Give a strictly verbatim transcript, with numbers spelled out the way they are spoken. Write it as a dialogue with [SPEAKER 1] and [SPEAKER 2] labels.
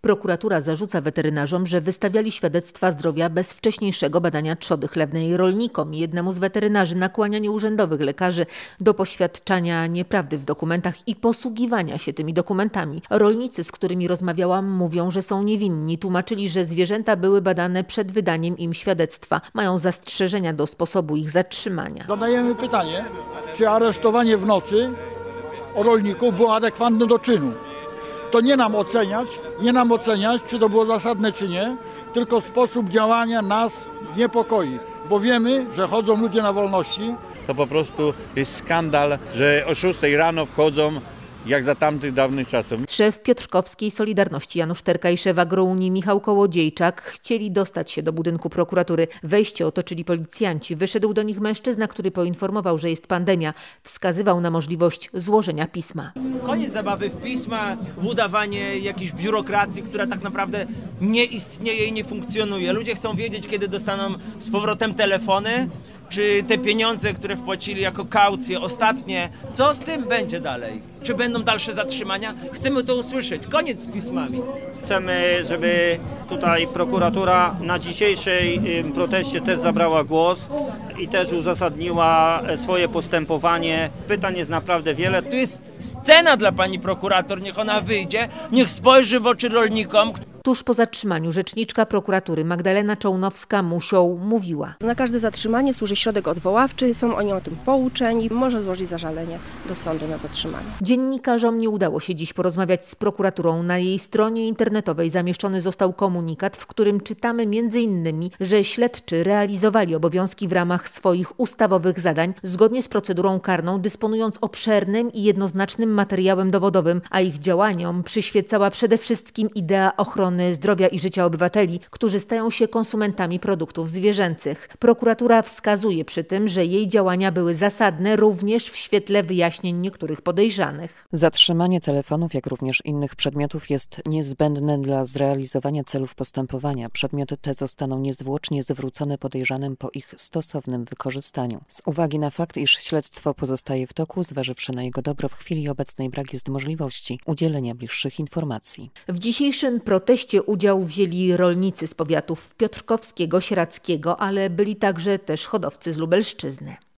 [SPEAKER 1] Prokuratura zarzuca weterynarzom, że wystawiali świadectwa zdrowia bez wcześniejszego badania trzody chlewnej rolnikom. Jednemu z weterynarzy nakłanianie urzędowych lekarzy do poświadczania nieprawdy w dokumentach i posługiwania się tymi dokumentami. Rolnicy, z którymi rozmawiałam, mówią, że są niewinni. Tłumaczyli, że zwierzęta były badane przed wydaniem im świadectwa. Mają zastrzeżenia do sposobu ich zatrzymania.
[SPEAKER 2] Zadajemy pytanie, czy aresztowanie w nocy rolników było adekwatne do czynu. To nie nam oceniać, nie nam oceniać, czy to było zasadne, czy nie, tylko sposób działania nas niepokoi, bo wiemy, że chodzą ludzie na wolności.
[SPEAKER 3] To po prostu jest skandal, że o szóstej rano wchodzą jak za tamtych dawnych czasów.
[SPEAKER 1] Szef piotrkowskiej Solidarności Janusz Terka i szef Agrounii Michał Kołodziejczak chcieli dostać się do budynku prokuratury. Wejście otoczyli policjanci. Wyszedł do nich mężczyzna, który poinformował, że jest pandemia. Wskazywał na możliwość złożenia pisma.
[SPEAKER 4] Koniec zabawy w pisma, w udawanie jakiejś biurokracji, która tak naprawdę nie istnieje i nie funkcjonuje. Ludzie chcą wiedzieć, kiedy dostaną z powrotem telefony, czy te pieniądze, które wpłacili jako kaucje ostatnie, co z tym będzie dalej? Czy będą dalsze zatrzymania? Chcemy to usłyszeć. Koniec z pismami.
[SPEAKER 5] Chcemy, żeby tutaj prokuratura na dzisiejszej proteście też zabrała głos i też uzasadniła swoje postępowanie. Pytań jest naprawdę wiele.
[SPEAKER 4] Tu jest scena dla pani prokurator, niech ona wyjdzie, niech spojrzy w oczy rolnikom.
[SPEAKER 1] Tuż po zatrzymaniu rzeczniczka prokuratury Magdalena Czołnowska-Musią mówiła.
[SPEAKER 6] Na każde zatrzymanie służy środek odwoławczy, są oni o tym pouczeni, może złożyć zażalenie do sądu na zatrzymanie.
[SPEAKER 1] Dziennikarzom nie udało się dziś porozmawiać z prokuraturą. Na jej stronie internetowej zamieszczony został komunikat, w którym czytamy między innymi, że śledczy realizowali obowiązki w ramach swoich ustawowych zadań zgodnie z procedurą karną, dysponując obszernym i jednoznacznym materiałem dowodowym, a ich działaniom przyświecała przede wszystkim idea ochrony zdrowia i życia obywateli, którzy stają się konsumentami produktów zwierzęcych. Prokuratura wskazuje przy tym, że jej działania były zasadne również w świetle wyjaśnień niektórych podejrzanych.
[SPEAKER 7] Zatrzymanie telefonów, jak również innych przedmiotów jest niezbędne dla zrealizowania celów postępowania. Przedmioty te zostaną niezwłocznie zwrócone podejrzanym po ich stosownym wykorzystaniu. Z uwagi na fakt, iż śledztwo pozostaje w toku, zważywszy na jego dobro, w chwili obecnej brak jest możliwości udzielenia bliższych informacji.
[SPEAKER 1] W dzisiejszym proteście udział wzięli rolnicy z powiatów piotrkowskiego, sieradzkiego, ale byli także też hodowcy z Lubelszczyzny.